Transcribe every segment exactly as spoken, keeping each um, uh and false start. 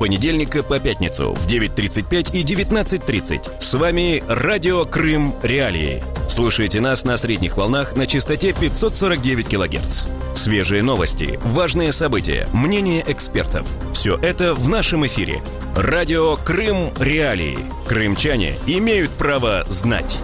понедельника по пятницу в девять тридцать пять и девятнадцать тридцать. С вами Радио Крым Реалии. Слушайте нас на средних волнах на частоте пятьсот сорок девять килогерц. Свежие новости, важные события, мнения экспертов. Все это в нашем эфире. Радио Крым Реалии. Крымчане имеют право знать.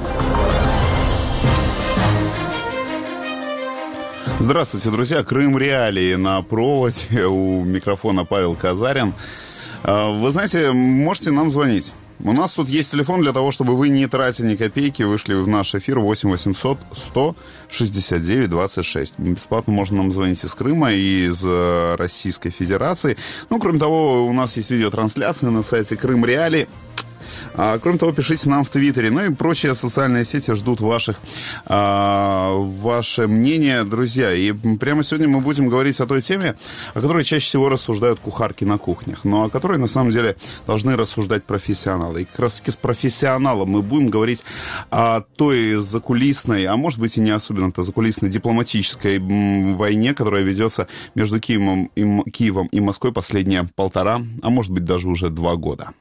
Здравствуйте, друзья. Крым Реалии на проводе. У микрофона Павел Казарин. Вы знаете, можете нам звонить. У нас тут есть телефон для того, чтобы вы, не тратя ни копейки, вышли в наш эфир восемь восемьсот сто шестьдесят девять двадцать шесть. Бесплатно можно нам звонить из Крыма и из Российской Федерации. Ну, кроме того, у нас есть видеотрансляция на сайте Крым Реалии. А, кроме того, пишите нам в Твиттере. Ну и прочие социальные сети ждут ваших, а, ваше мнение, друзья. И прямо сегодня мы будем говорить о той теме, о которой чаще всего рассуждают кухарки на кухнях, но о которой на самом деле должны рассуждать профессионалы. И как раз таки с профессионалом мы будем говорить о той закулисной, а может быть и не особенно-то закулисной дипломатической войне, которая ведется между Киевом и, Киевом и Москвой последние полтора, а может быть даже уже два года.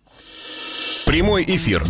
Прямой эфир.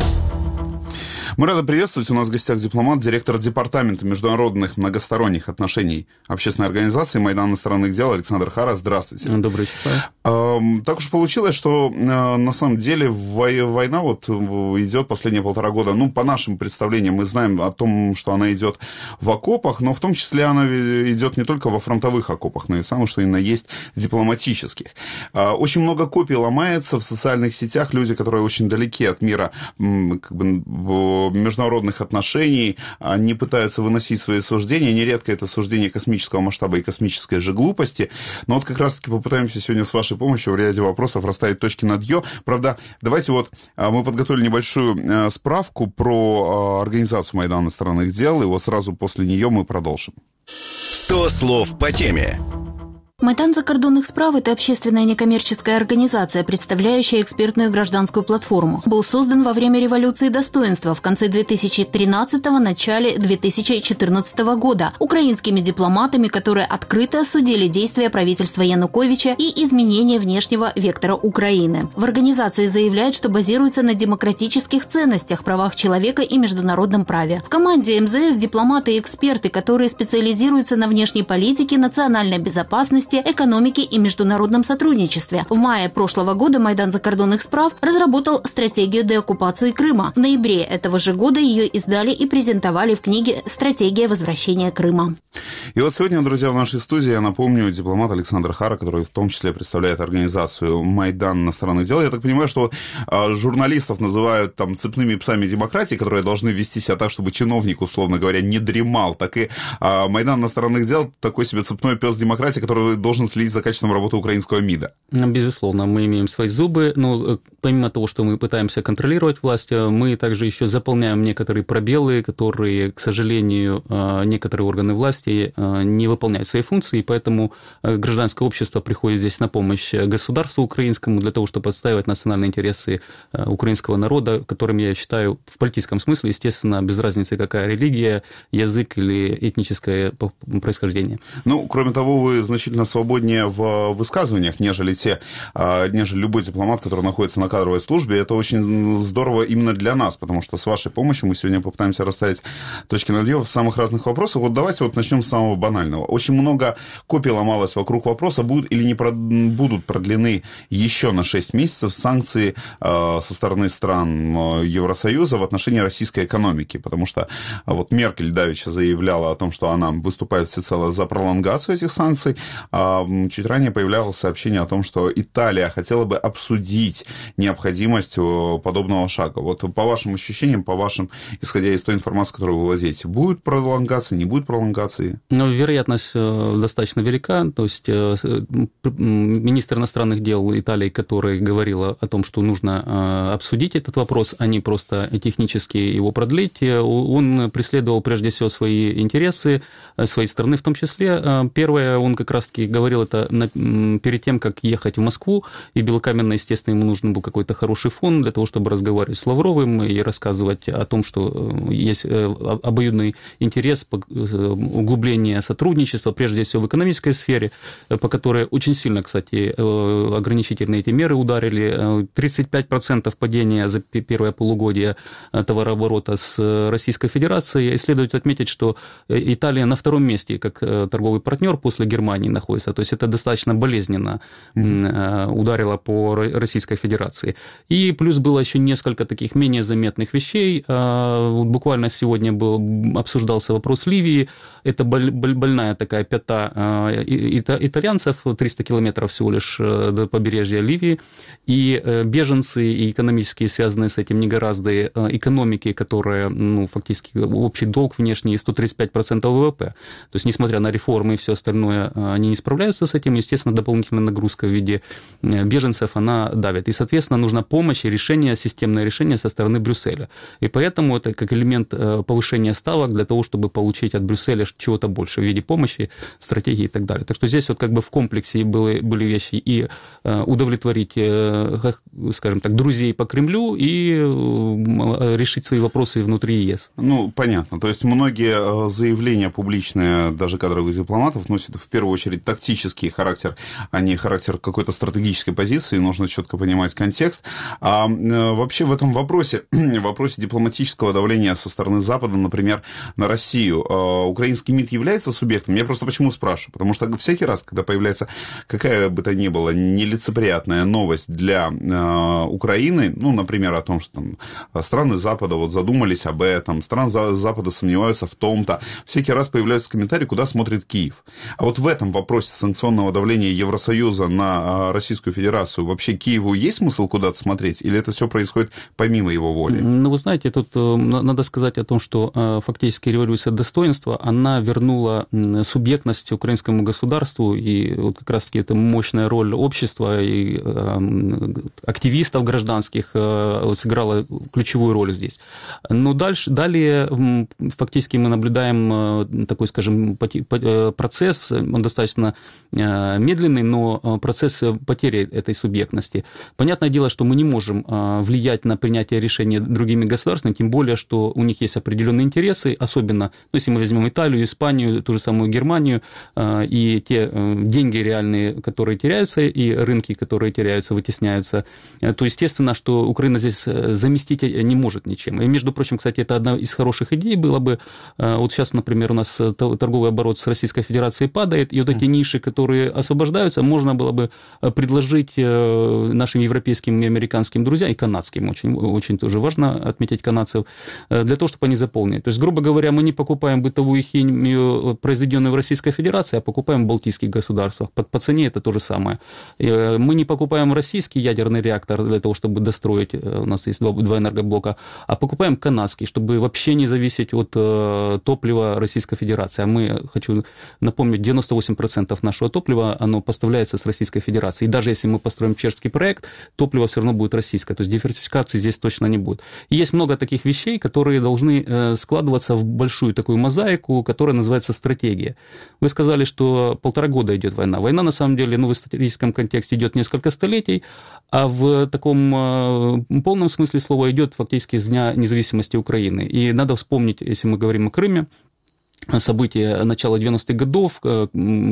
Мы рады приветствовать. У нас в гостях дипломат, директор департамента международных многосторонних отношений общественной организации «Майдан иностранных дел» Александр Хара. Здравствуйте. Добрый вечер. Так уж получилось, что на самом деле война вот идет последние полтора года. Ну, по нашим представлениям, мы знаем о том, что она идет в окопах, но в том числе она идет не только во фронтовых окопах, но и самое, что именно есть дипломатических. Очень много копий ломается в социальных сетях. Люди, которые очень далеки от мира, как бы, международных отношений, они пытаются выносить свои суждения. Нередко это суждение космического масштаба и космической же глупости. Но вот как раз-таки попытаемся сегодня с вашей помощью в ряде вопросов расставить точки над «ё». Правда, давайте вот мы подготовили небольшую справку про организацию «Майдан иностранных дел», и вот сразу после нее мы продолжим. сто слов по теме. Майдан закордонных справ – это общественная некоммерческая организация, представляющая экспертную гражданскую платформу. Был создан во время революции достоинства в конце две тысячи тринадцатого – начале две тысячи четырнадцатого года украинскими дипломатами, которые открыто осудили действия правительства Януковича и изменения внешнего вектора Украины. В организации заявляют, что базируется на демократических ценностях, правах человека и международном праве. В команде эм зэ эс дипломаты и эксперты, которые специализируются на внешней политике, национальной безопасности, экономике и международном сотрудничестве. В мае прошлого года Майдан закордонных справ разработал стратегию деоккупации Крыма. В ноябре этого же года ее издали и презентовали в книге «Стратегия возвращения Крыма». И вот сегодня, друзья, в нашей студии, я напомню, дипломат Александр Хара, который в том числе представляет организацию «Майдан иностранных дел». Я так понимаю, что вот, а, журналистов называют там цепными псами демократии, которые должны вести себя так, чтобы чиновник, условно говоря, не дремал. Так и а, «Майдан иностранных дел» такой себе цепной пес демократии, который должен следить за качеством работы украинского МИДа. Безусловно, мы имеем свои зубы, но помимо того, что мы пытаемся контролировать власть, мы также еще заполняем некоторые пробелы, которые, к сожалению, некоторые органы власти не выполняют свои функции, и поэтому гражданское общество приходит здесь на помощь государству украинскому для того, чтобы отстаивать национальные интересы украинского народа, которым я считаю в политическом смысле, естественно, без разницы, какая религия, язык или этническое происхождение. Ну, кроме того, вы значительно свободнее в высказываниях, нежели те, нежели любой дипломат, который находится на кадровой службе. Это очень здорово именно для нас, потому что с вашей помощью мы сегодня попытаемся расставить точки над «ё» в самых разных вопросах. Вот давайте вот начнем с самого банального. Очень много копий ломалось вокруг вопроса, будут или не прод... будут продлены еще на шесть месяцев санкции со стороны стран Евросоюза в отношении российской экономики, потому что вот Меркель давеча заявляла о том, что она выступает всецело за пролонгацию этих санкций. Чуть ранее появлялось сообщение о том, что Италия хотела бы обсудить необходимость подобного шага. Вот по вашим ощущениям, по вашим, исходя из той информации, которую вы владеете, будет пролонгация, не будет пролонгации? Ну, вероятность достаточно велика. То есть министр иностранных дел Италии, который говорил о том, что нужно обсудить этот вопрос, а не просто технически его продлить, он преследовал прежде всего свои интересы, своей страны в том числе. Первое, он как раз-таки говорил это на, перед тем, как ехать в Москву, и Белокаменный, естественно, ему нужен был какой-то хороший фон для того, чтобы разговаривать с Лавровым и рассказывать о том, что есть обоюдный интерес, углубление сотрудничества, прежде всего в экономической сфере, по которой очень сильно, кстати, ограничительные эти меры ударили. тридцать пять процентов падения за первое полугодие товарооборота с Российской Федерацией. И следует отметить, что Италия на втором месте как торговый партнер после Германии находится. То есть это достаточно болезненно mm-hmm. ударило по Российской Федерации. И плюс было еще несколько таких менее заметных вещей. Буквально сегодня был, обсуждался вопрос Ливии. Это больная такая пята итальянцев, триста километров всего лишь до побережья Ливии. И беженцы, и экономические, связанные с этим негораздые экономики, которые, ну, фактически общий долг внешний сто тридцать пять процентов ВВП. То есть, несмотря на реформы и все остальное, они не справляются с этим. Естественно, дополнительная нагрузка в виде беженцев, она давит. И, соответственно, нужна помощь и решение, системное решение со стороны Брюсселя. И поэтому это как элемент повышения ставок для того, чтобы получить от Брюсселя чего-то больше в виде помощи, стратегии и так далее. Так что здесь вот как бы в комплексе были, были вещи и удовлетворить, скажем так, друзей по Кремлю и решить свои вопросы внутри ЕС. Ну, понятно. То есть многие заявления публичные, даже кадровых дипломатов, носят в первую очередь тактический характер, а не характер какой-то стратегической позиции. Нужно четко понимать контекст. А вообще в этом вопросе, в вопросе дипломатического давления со стороны Запада, например, на Россию, украинский МИД является субъектом? Я просто почему спрашиваю? Потому что всякий раз, когда появляется какая бы то ни была нелицеприятная новость для э, Украины, ну, например, о том, что там страны Запада вот задумались об этом, страны Запада сомневаются в том-то, всякий раз появляются комментарии, куда смотрит Киев. А вот в этом вопросе санкционного давления Евросоюза на Российскую Федерацию вообще Киеву есть смысл куда-то смотреть? Или это все происходит помимо его воли? Ну, вы знаете, тут надо сказать о том, что фактически революция достоинства, она вернула субъектность украинскому государству, и вот как раз-таки это мощная роль общества и активистов гражданских сыграла ключевую роль здесь. Но дальше, далее фактически мы наблюдаем такой, скажем, процесс, он достаточно медленный, но процесс потери этой субъектности. Понятное дело, что мы не можем влиять на принятие решений другими государствами, тем более, что у них есть определенные интересы, особенно, ну, если мы возьмем Италию, Испанию, ту же самую Германию, и те деньги реальные, которые теряются, и рынки, которые теряются, вытесняются, то естественно, что Украина здесь заместить не может ничем. И, между прочим, кстати, это одна из хороших идей было бы. Вот сейчас, например, у нас торговый оборот с Российской Федерацией падает, и вот эти ниши, которые освобождаются, можно было бы предложить нашим европейским и американским друзьям, и канадским, очень, очень тоже важно отметить канадцев, для того, чтобы они заполнили. То есть, грубо говоря, мы не покупаем бытовую химию, произведенную в Российской Федерации, а покупаем в балтийских государствах. По, по цене это то же самое. Мы не покупаем российский ядерный реактор для того, чтобы достроить, у нас есть два, два энергоблока, а покупаем канадский, чтобы вообще не зависеть от топлива Российской Федерации. А мы, хочу напомнить, девяносто восемь процентов нашего топлива, оно поставляется с Российской Федерации. И даже если мы построим чешский проект, топливо все равно будет российское. То есть диверсификации здесь точно не будет. И есть много таких вещей, которые должны складываться в большую такую мозаику, которая называется стратегия. Вы сказали, что полтора года идет война. Война, на самом деле, ну, в историческом контексте идет несколько столетий, а в таком полном смысле слова идет фактически с дня независимости Украины. И надо вспомнить, если мы говорим о Крыме, события начала девяностых годов, к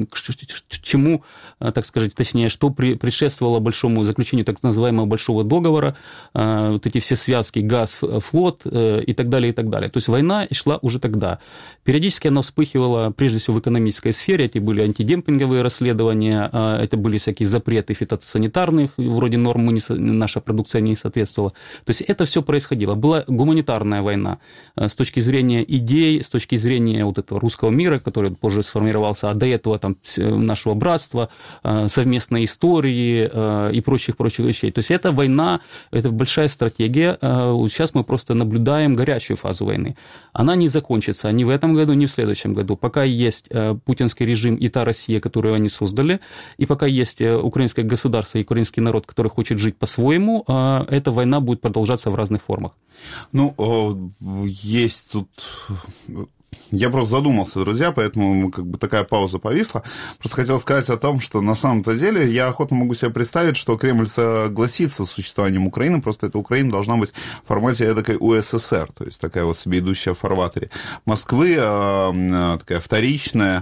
чему, так сказать, точнее, что предшествовало большому заключению так называемого Большого договора, вот эти все связки, газ, флот и так далее, и так далее. То есть война шла уже тогда. Периодически она вспыхивала, прежде всего, в экономической сфере, эти были антидемпинговые расследования, это были всякие запреты фитосанитарных, вроде норм мы не, наша продукция не соответствовала. То есть это все происходило. Была гуманитарная война с точки зрения идей, с точки зрения вот этого русского мира, который позже сформировался, а до этого там нашего братства, совместной истории и прочих-прочих вещей. То есть это война, это большая стратегия. Сейчас мы просто наблюдаем горячую фазу войны. Она не закончится ни в этом году, ни в следующем году. Пока есть путинский режим и та Россия, которую они создали, и пока есть украинское государство и украинский народ, который хочет жить по-своему, эта война будет продолжаться в разных формах. Ну, есть тут Я просто задумался, друзья, поэтому как бы такая пауза повисла. Просто хотел сказать о том, что на самом-то деле я охотно могу себе представить, что Кремль согласится с существованием Украины, просто эта Украина должна быть в формате эдакой УССР, то есть такая вот себе идущая в фарватере Москвы, такая вторичная,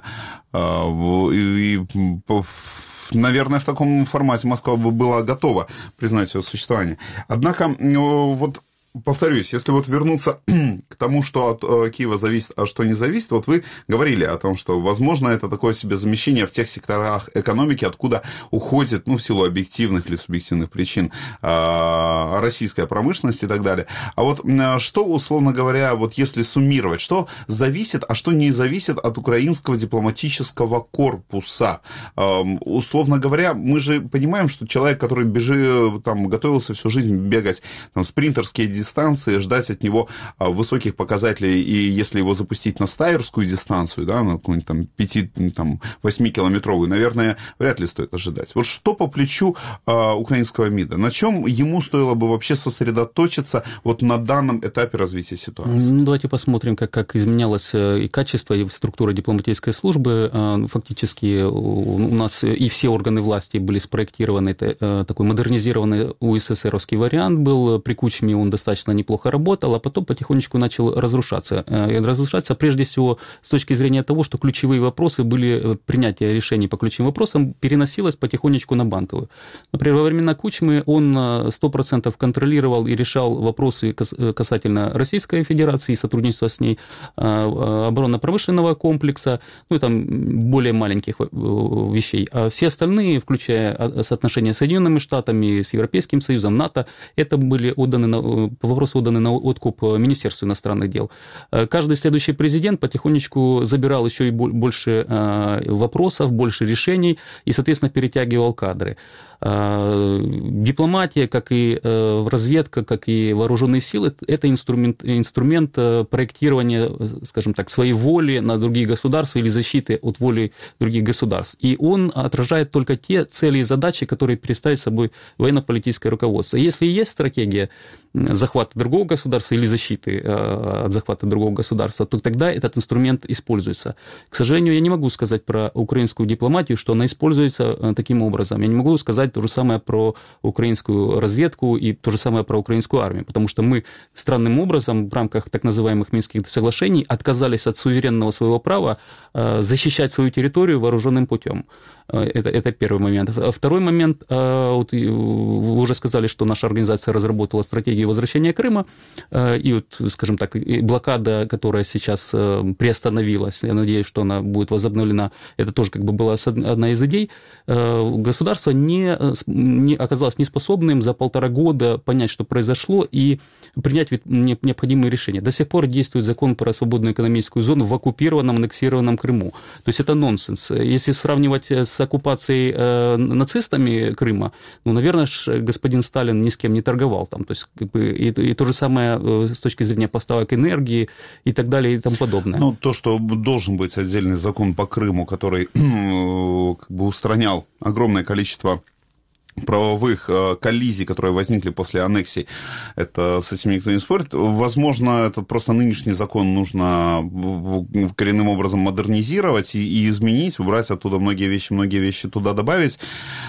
и, наверное, в таком формате Москва бы была готова признать ее существование. Однако, вот повторюсь, если вот вернуться к тому, что от Киева зависит, а что не зависит, вот вы говорили о том, что, возможно, это такое себе замещение в тех секторах экономики, откуда уходит, ну, в силу объективных или субъективных причин, российская промышленность и так далее. А вот что, условно говоря, вот если суммировать, что зависит, а что не зависит от украинского дипломатического корпуса? Условно говоря, мы же понимаем, что человек, который бежит, там, готовился всю жизнь бегать, там, спринтерские дистанции, дистанции, ждать от него высоких показателей, и если его запустить на стайерскую дистанцию, да, на какую-нибудь там пяти-восьмикилометровую, наверное, вряд ли стоит ожидать. Вот что по плечу а, украинского МИДа? На чем ему стоило бы вообще сосредоточиться вот на данном этапе развития ситуации? Ну, давайте посмотрим, как, как изменялось и качество, и структура дипломатической службы. Фактически у нас и все органы власти были спроектированы, это такой модернизированный УССРовский вариант был, при Кучме он достаточно неплохо работал, а потом потихонечку начал разрушаться. И разрушаться прежде всего с точки зрения того, что ключевые вопросы были, принятие решений по ключевым вопросам переносилось потихонечку на банковую. Например, во времена Кучмы он сто процентов контролировал и решал вопросы касательно Российской Федерации и сотрудничества с ней, оборонно-промышленного комплекса, ну и там более маленьких вещей. А все остальные, включая соотношения с Соединенными Штатами, с Европейским Союзом, НАТО, это были отданы на вопросы отданы на откуп Министерству иностранных дел. Каждый следующий президент потихонечку забирал еще и больше вопросов, больше решений и, соответственно, перетягивал кадры. Дипломатия, как и разведка, как и вооруженные силы, это инструмент, инструмент проектирования, скажем так, своей воли на другие государства или защиты от воли других государств. И он отражает только те цели и задачи, которые переставит собой военно-политическое руководство. Если есть стратегия захвата другого государства или защиты от захвата другого государства, то тогда этот инструмент используется. К сожалению, я не могу сказать про украинскую дипломатию, что она используется таким образом. Я не могу сказать то же самое про украинскую разведку и то же самое про украинскую армию, потому что мы странным образом в рамках так называемых Минских соглашений отказались от суверенного своего права защищать свою территорию вооруженным путем. Это, это первый момент. Второй момент, вот вы уже сказали, что наша организация разработала стратегию возвращения Крыма, и вот, скажем так, блокада, которая сейчас приостановилась, я надеюсь, что она будет возобновлена, это тоже как бы была одна из идей. Государство не, не оказалось неспособным за полтора года понять, что произошло, и принять необходимые решения. До сих пор действует закон про свободную экономическую зону в оккупированном, аннексированном Крыму. То есть это нонсенс. Если сравнивать с оккупацией э, нацистами Крыма, ну, наверное, господин Сталин ни с кем не торговал там. То есть, как бы, и, и то же самое э, с точки зрения поставок энергии и так далее и тому подобное. Ну, то, что должен быть отдельный закон по Крыму, который как бы устранял огромное количество правовых коллизий, которые возникли после аннексии, это с этим никто не спорит. Возможно, это просто нынешний закон нужно коренным образом модернизировать и, и изменить, убрать оттуда многие вещи, многие вещи туда добавить.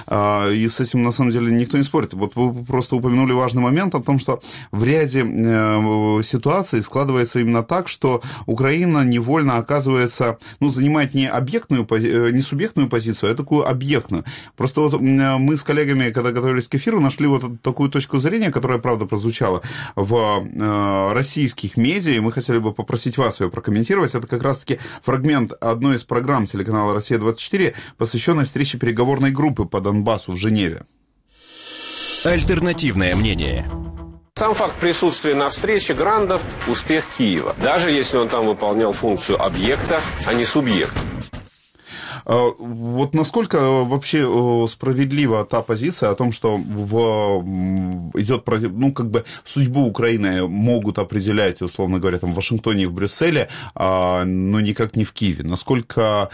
И с этим, на самом деле, никто не спорит. Вот вы просто упомянули важный момент о том, что в ряде ситуаций складывается именно так, что Украина невольно оказывается, ну, занимает не объектную, не субъектную позицию, а такую объектную. Просто вот мы с коллегами, когда готовились к эфиру, нашли вот такую точку зрения, которая, правда, прозвучала в э, российских медиа, и мы хотели бы попросить вас ее прокомментировать. Это как раз-таки фрагмент одной из программ телеканала «Россия двадцать четыре», посвященной встрече переговорной группы по Донбассу в Женеве. Альтернативное мнение. Сам факт присутствия на встрече грандов – успех Киева, даже если он там выполнял функцию объекта, а не субъекта. Вот насколько вообще справедлива та позиция о том, что в... идет, ну, как бы судьбу Украины могут определять, условно говоря, там, в Вашингтоне и в Брюсселе, но никак не в Киеве. Насколько,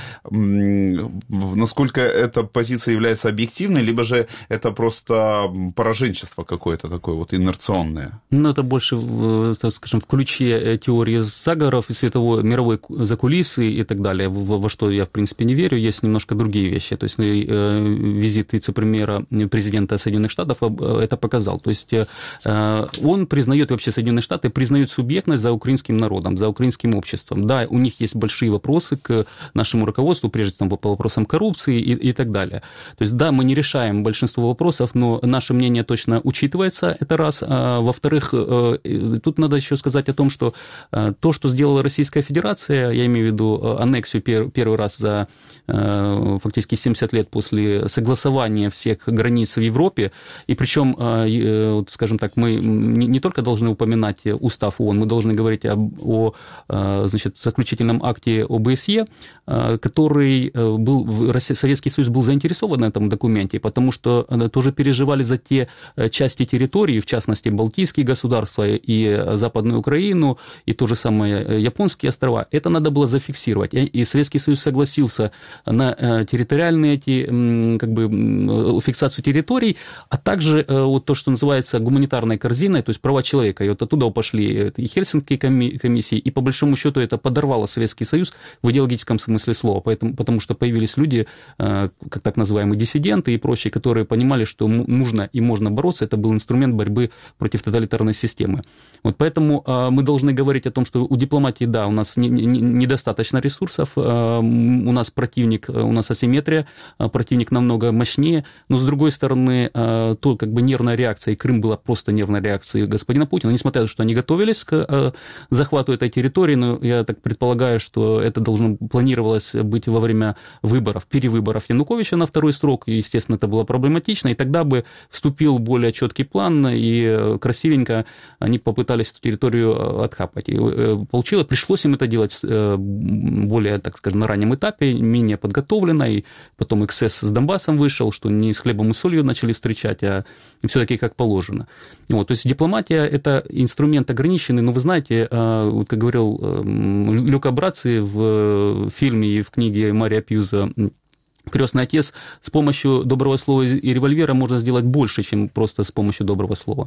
насколько эта позиция является объективной, либо же это просто пораженчество какое-то такое вот инерционное? Ну, это больше, так скажем, в ключе теории заговоров и световой, мировой закулисы и так далее, во что я, в принципе, не верю. Есть немножко другие вещи. То есть визит вице-премьера президента Соединенных Штатов это показал. То есть он признает, вообще Соединенные Штаты признают субъектность за украинским народом, за украинским обществом. Да, у них есть большие вопросы к нашему руководству, прежде всего по вопросам коррупции и, и так далее. То есть, да, мы не решаем большинство вопросов, но наше мнение точно учитывается, это раз. А, во-вторых, тут надо еще сказать о том, что то, что сделала Российская Федерация, я имею в виду аннексию первый раз за фактически семьдесят лет после согласования всех границ в Европе, и причем, скажем так, мы не только должны упоминать устав ООН, мы должны говорить об, о, значит, заключительном акте ОБСЕ, который был, Советский Союз был заинтересован в этом документе, потому что тоже переживали за те части территории, в частности, Балтийские государства и Западную Украину, и то же самое Японские острова. Это надо было зафиксировать. И Советский Союз согласился на территориальные эти, как бы, фиксацию территорий, а также вот то, что называется гуманитарной корзиной, то есть права человека. И вот оттуда пошли и Хельсинкские комиссии, и по большому счету это подорвало Советский Союз в идеологическом смысле слова, поэтому, потому что появились люди, как так называемые диссиденты и прочие, которые понимали, что нужно и можно бороться, это был инструмент борьбы против тоталитарной системы. Вот поэтому мы должны говорить о том, что у дипломатии, да, у нас не, не, недостаточно ресурсов, у нас противник, у нас асимметрия, противник намного мощнее, но с другой стороны, то как бы нервная реакция, и Крым была просто нервной реакцией господина Путина, несмотря на то, что они готовились к захвату этой территории, но я так предполагаю, что это должно планировалось быть во время выборов, перевыборов Януковича на второй срок, и, естественно, это было проблематично, и тогда бы вступил более четкий план, и красивенько они попытались эту территорию отхапать. И получилось, пришлось им это делать более, так скажем, на раннем этапе, менее подготовленно, и потом эксцесс с Донбассом вышел, что не с хлебом и солью начали встречать, а все-таки как положено. Вот, то есть дипломатия – это инструмент ограниченный, но вы знаете, как говорил Люка Браци в фильме и в книге Мария Пьюза «Крестный отец», с помощью доброго слова и револьвера можно сделать больше, чем просто с помощью доброго слова.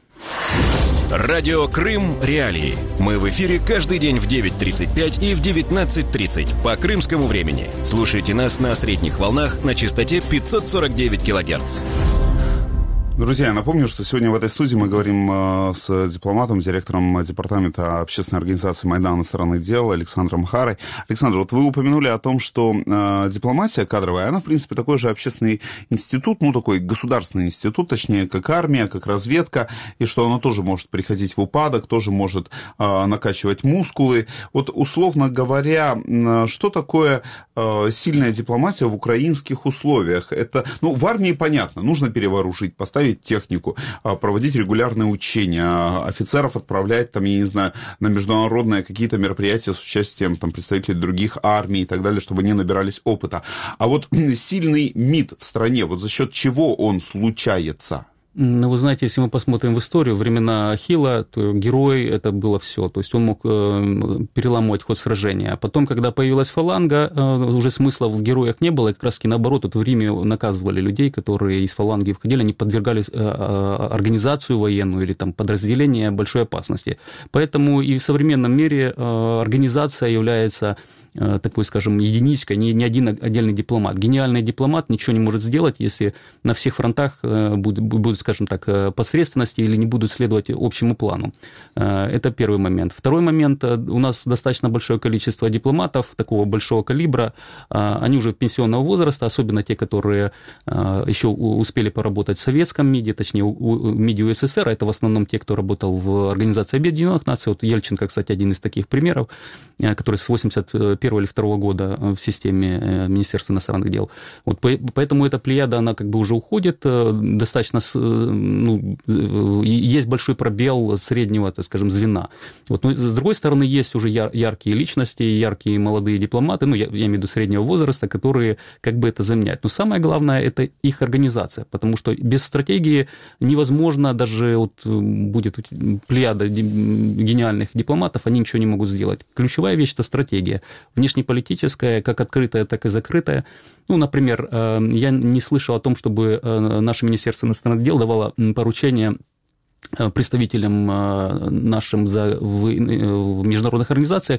Радио «Крым. Реалии». Мы в эфире каждый день в девять тридцать пять и в девятнадцать тридцать по крымскому времени. Слушайте нас на средних волнах на частоте пятьсот сорок девять килогерц. Друзья, я напомню, что сегодня в этой студии мы говорим с дипломатом, директором департамента общественной организации «Майдан. Иностранных дел» Александром Харой. Александр, вот вы упомянули о том, что э, дипломатия кадровая, она, в принципе, такой же общественный институт, ну, такой государственный институт, точнее, как армия, как разведка, и что она тоже может приходить в упадок, тоже может э, накачивать мускулы. Вот, условно говоря, э, что такое э, сильная дипломатия в украинских условиях? Это, ну, в армии понятно, нужно перевооружить, поставить технику, проводить регулярные учения, офицеров отправлять, там, я не знаю, на международные какие-то мероприятия с участием там, представителей других армий и так далее, чтобы они набирались опыта. А вот сильный МИД в стране, вот за счет чего он случается? Ну, вы знаете, если мы посмотрим в историю, времена Ахилла, то герой это было все. То есть он мог переламывать ход сражения. А потом, когда появилась фаланга, уже смысла в героях не было. И как раз-таки наоборот, вот в Риме наказывали людей, которые из фаланги входили, они подвергали организацию военную или там подразделение большой опасности. Поэтому и в современном мире организация является такой, скажем, единичкой, не, не один отдельный дипломат. Гениальный дипломат ничего не может сделать, если на всех фронтах будут, будут, скажем так, посредственности или не будут следовать общему плану. Это первый момент. Второй момент. У нас достаточно большое количество дипломатов такого большого калибра. Они уже пенсионного возраста, особенно те, которые еще успели поработать в советском МИДе, точнее, в МИДе УССР. Это в основном те, кто работал в Организации Объединенных Наций. Вот Ельченко, кстати, один из таких примеров, который с восемьдесят первого или второго года в системе Министерства иностранных дел. Вот поэтому эта плеяда, она как бы уже уходит, достаточно, ну, есть большой пробел среднего, так скажем, звена. Вот, но с другой стороны, есть уже яр, яркие личности, яркие молодые дипломаты, ну, я, я имею в виду среднего возраста, которые как бы это заменяют. Но самое главное, это их организация, потому что без стратегии невозможно, даже вот будет плеяда гениальных дипломатов, они ничего не могут сделать. Ключевая вещь – это стратегия. Внешнеполитическая, как открытая, так и закрытая. Ну, например, я не слышал о том, чтобы наше Министерство иностранных дел давало поручение представителям нашим за, в, в международных организациях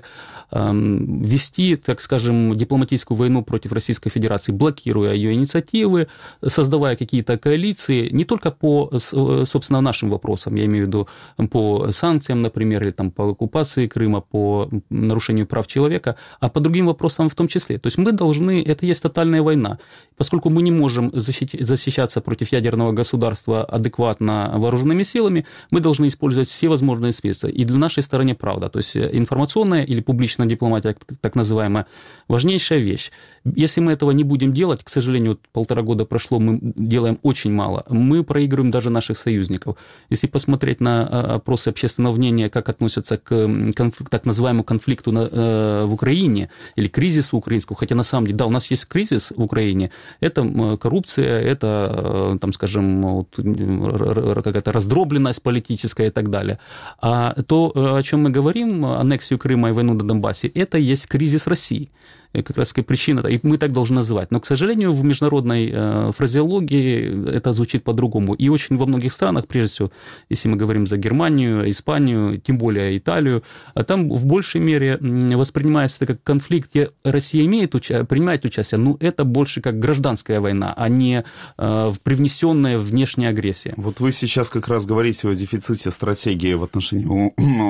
вести, так скажем, дипломатическую войну против Российской Федерации, блокируя ее инициативы, создавая какие-то коалиции, не только по, собственно, нашим вопросам, я имею в виду по санкциям, например, или там, по оккупации Крыма, по нарушению прав человека, а по другим вопросам в том числе. То есть мы должны, это есть тотальная война, поскольку мы не можем защитить, защищаться против ядерного государства адекватно вооруженными силами, мы должны использовать все возможные средства. И для нашей стороны правда. То есть информационная или публичная дипломатия, так называемая, важнейшая вещь. Если мы этого не будем делать, к сожалению, вот полтора года прошло, мы делаем очень мало, мы проигрываем даже наших союзников. Если посмотреть на опросы общественного мнения, как относятся к конф... так называемому конфликту на, э, в Украине или кризису украинскому, хотя на самом деле, да, у нас есть кризис в Украине, это коррупция, это, там, скажем, вот, какая-то раздробленность политическая и так далее. А то, о чем мы говорим, аннексию Крыма и войну на Донбассе, это и есть кризис России. Как раз причина, и мы так должны называть. Но, к сожалению, в международной э, фразеологии это звучит по-другому. И очень во многих странах, прежде всего, если мы говорим за Германию, Испанию, тем более Италию, там в большей мере воспринимается это как конфликт, где Россия имеет уча- принимает участие, но это больше как гражданская война, а не э, привнесенная внешняя агрессия. Вот вы сейчас как раз говорите о дефиците стратегии в отношении,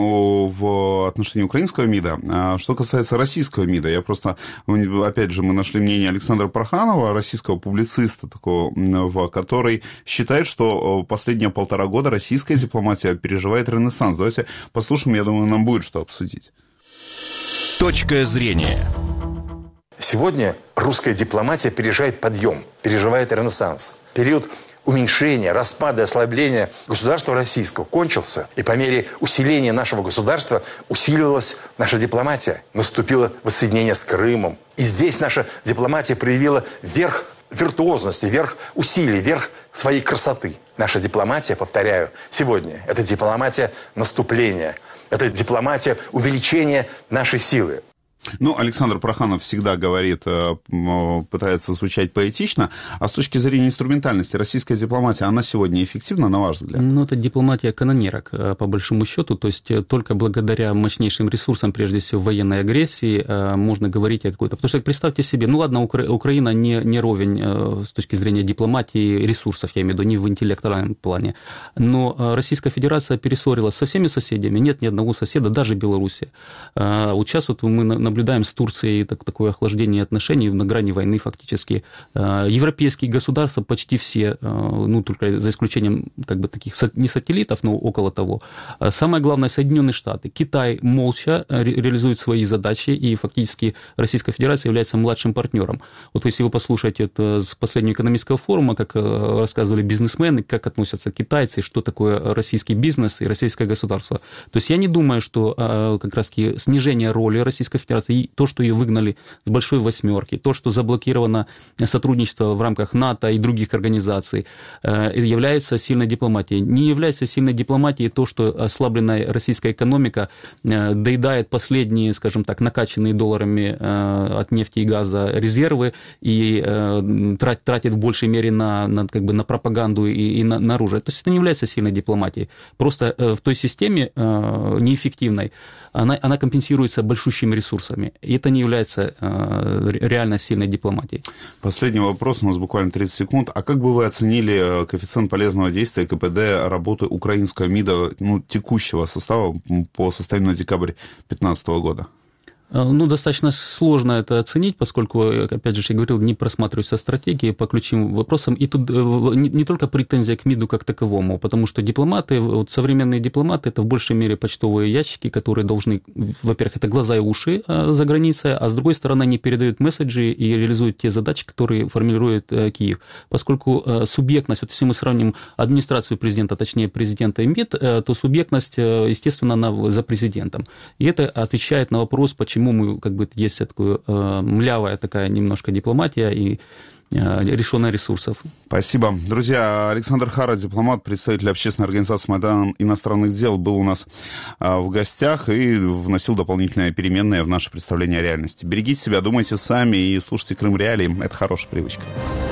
в отношении украинского МИДа. А что касается российского МИДа, я просто... Опять же, мы нашли мнение Александра Проханова, российского публициста, такого, который считает, что последние полтора года российская дипломатия переживает ренессанс. Давайте послушаем, я думаю, нам будет что обсудить. Точка зрения. Сегодня русская дипломатия переживает подъем, переживает ренессанс. Период уменьшения, распада и ослабления государства российского кончился, и по мере усиления нашего государства усиливалась наша дипломатия. Наступило воссоединение с Крымом. И здесь наша дипломатия проявила верх виртуозности, верх усилий, верх своей красоты. Наша дипломатия, повторяю, сегодня – это дипломатия наступления, это дипломатия увеличения нашей силы. Ну, Александр Проханов всегда говорит, пытается звучать поэтично, а с точки зрения инструментальности, российская дипломатия, она сегодня эффективна, на ваш взгляд? Ну, это дипломатия канонерок, по большому счету, то есть только благодаря мощнейшим ресурсам, прежде всего военной агрессии, можно говорить о какой-то... Потому что представьте себе, ну ладно, Укра... Украина не, не ровень с точки зрения дипломатии ресурсов, я имею в виду, не в интеллектуальном плане, но Российская Федерация перессорилась со всеми соседями, нет ни одного соседа, даже Беларуси. Вот сейчас вот мы наблюдаем с Турцией так, такое охлаждение отношений на грани войны фактически. Европейские государства почти все, ну, только за исключением как бы таких не сателлитов, но около того. Самое главное, Соединенные Штаты. Китай молча ре- реализует свои задачи, и фактически Российская Федерация является младшим партнером. Вот если вы послушаете это с последнего экономического форума, как рассказывали бизнесмены, как относятся китайцы, что такое российский бизнес и российское государство. То есть я не думаю, что как раз снижение роли Российской Федерации и то, что ее выгнали с большой восьмерки, то, что заблокировано сотрудничество в рамках НАТО и других организаций, является сильной дипломатией. Не является сильной дипломатией то, что ослабленная российская экономика доедает последние, скажем так, накачанные долларами от нефти и газа резервы и тратит в большей мере на, на, как бы, на пропаганду и, и на, на оружие. То есть это не является сильной дипломатией. Просто в той системе неэффективной она, она компенсируется большущими ресурсами. И это не является э, реально сильной дипломатией. Последний вопрос, у нас буквально тридцать секунд. А как бы вы оценили коэффициент полезного действия, ка пэ дэ, работы украинского МИДа, ну, текущего состава по состоянию на декабрь две тысячи пятнадцатого года? Ну, достаточно сложно это оценить, поскольку, опять же, я говорил, не просматриваются стратегии по ключевым вопросам. И тут не, не только претензия к МИДу как таковому, потому что дипломаты, вот современные дипломаты, это в большей мере почтовые ящики, которые должны, во-первых, это глаза и уши за границей, а с другой стороны, они передают месседжи и реализуют те задачи, которые формирует Киев. Поскольку субъектность, вот если мы сравним администрацию президента, точнее президента и МИД, то субъектность, естественно, она за президентом. И это отвечает на вопрос, почему мы, как бы, есть такая э, млявая такая немножко дипломатия и э, решенная ресурсов. Спасибо. Друзья, Александр Хара, дипломат, представитель общественной организации «Майдан иностранных дел», был у нас э, в гостях и вносил дополнительные переменные в наше представление о реальности. Берегите себя, думайте сами и слушайте Крым Реалии. Это хорошая привычка.